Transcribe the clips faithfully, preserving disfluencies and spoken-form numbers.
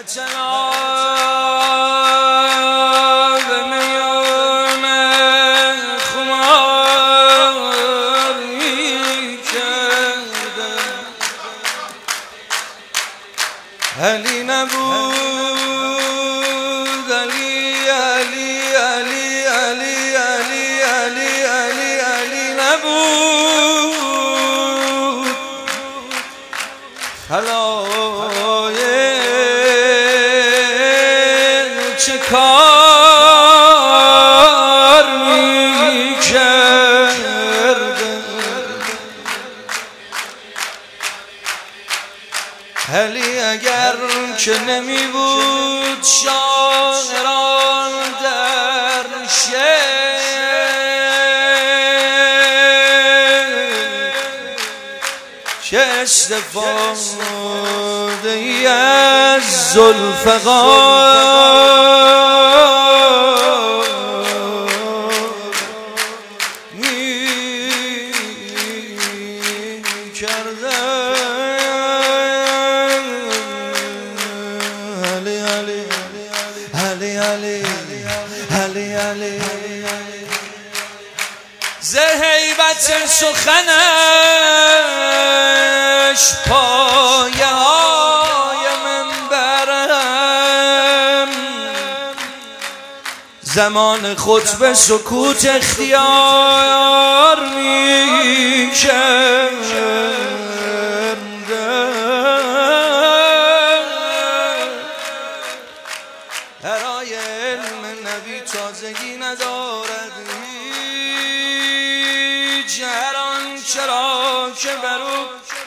مبتلا به میان خماری کرده. علی نبود، علی علی علی علی علی علی علی علی نبود، خلایق چه کار می کرده. علی اگر که نمی بود شاعران در شعر چه استفاده ای از ذوالفقار می کرده. علی علی علی علی علی علی ز هیبت سخنش پایه های منبرم، زمان خطبه سکوت اختیار می کرده. هرای علم نبی تازگی ندارد هیچ، هر آنچه را که بر او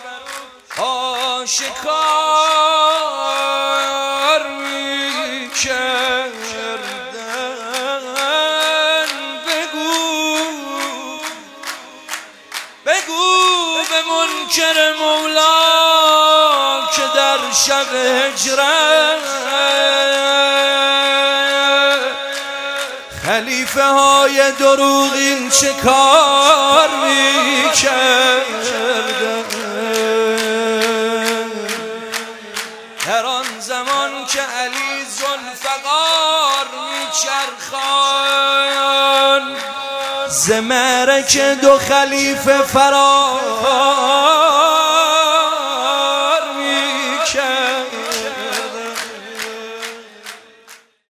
آشکار می کردن. بگو بگو به منکر مولا که در شب هجرت خلیفه های دروغین چه کار می کردن. در آن زمان که علی ذوالفقار می چرخان ز معرکه دو خلیفه فرار